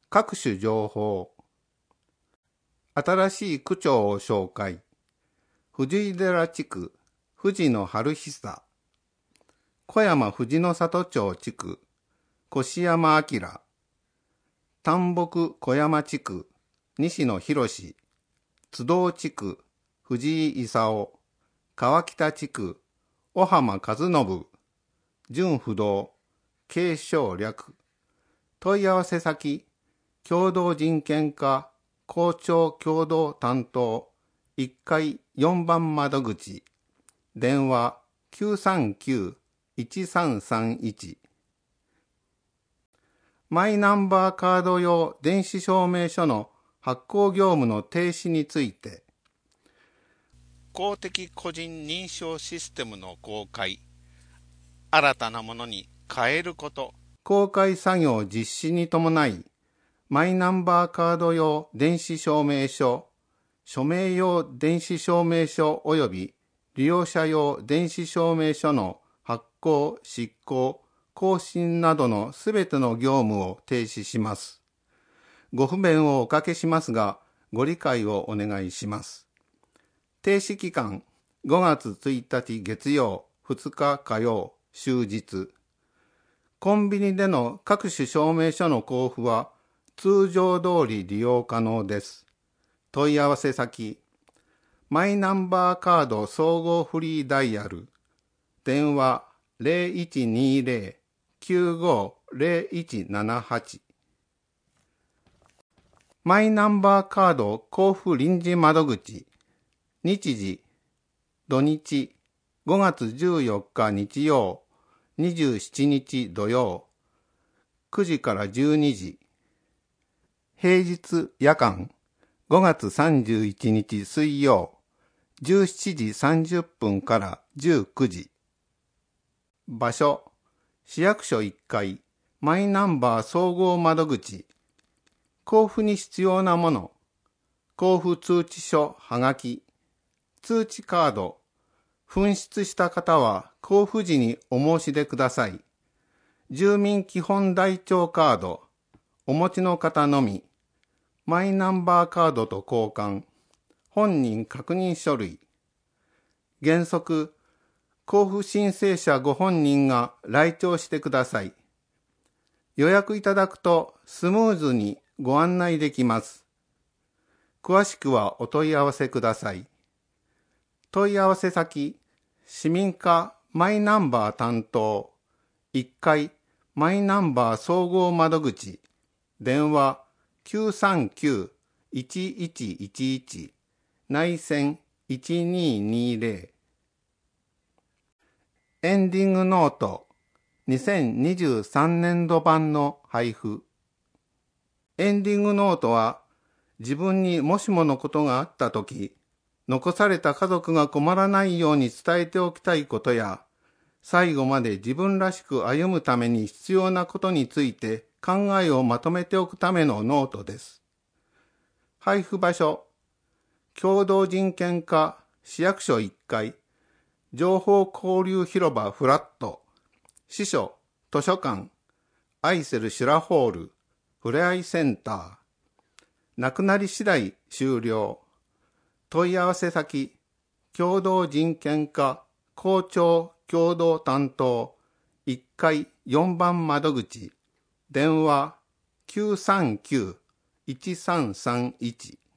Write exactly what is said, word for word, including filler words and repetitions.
各種情報。新しい区長を紹介。藤井寺地区、藤野春久。小山藤野里町地区、越山明。丹北小山地区、西野博。津道地区、藤井勲。川北地区、小浜和信。純不動、継承略。問い合わせ先、共同人権課、校長共同担当、いっかいよんばん窓口。電話きゅうさんきゅう いちさんさんいち。マイナンバーカード用電子証明書の発行業務の停止について、公的個人認証システムの公開、新たなものに変えること、公開作業実施に伴い、マイナンバーカード用電子証明書、署名用電子証明書及び利用者用電子証明書の発行、執行、更新などのすべての業務を停止します。ご不便をおかけしますが、ご理解をお願いします。停止期間、ごがつついたち月曜、ふつか火曜、終日。コンビニでの各種証明書の交付は通常通り利用可能です。問い合わせ先、マイナンバーカード総合フリーダイヤル、電話 ゼロいちにゼロ きゅうご ゼロいちななはち。マイナンバーカード交付臨時窓口、日時、土日、ごがつじゅうよっか日曜、にじゅうしちにち土曜、くじからじゅうにじ。平日夜間、ごがつさんじゅういちにち水曜、じゅうしちじさんじゅっぷんからじゅうくじ。場所、市役所いっかい、マイナンバー総合窓口。交付に必要なもの、交付通知書はがき、通知カード、紛失した方は交付時にお申し出ください。住民基本台帳カード、お持ちの方のみ、マイナンバーカードと交換、本人確認書類。原則、交付申請者ご本人が来庁してください。予約いただくとスムーズにご案内できます。詳しくはお問い合わせください。問い合わせ先、市民課マイナンバー担当、いっかいマイナンバー総合窓口、電話きゅうさんきゅう いちいちいちいち、内線いちににゼロ。エンディングノート、にせんにじゅうさんねんど版の配布。エンディングノートは、自分にもしものことがあったとき、残された家族が困らないように伝えておきたいことや、最後まで自分らしく歩むために必要なことについて考えをまとめておくためのノートです。配布場所、共同人権課市役所いっかい、情報交流広場フラット、司書、図書館、アイセルシュラホール、ふれあいセンター。なくなり次第終了。問い合わせ先、共同人権課校長共同担当、いっかいよんばん窓口、電話きゅうさんきゅう いちさんさんいち。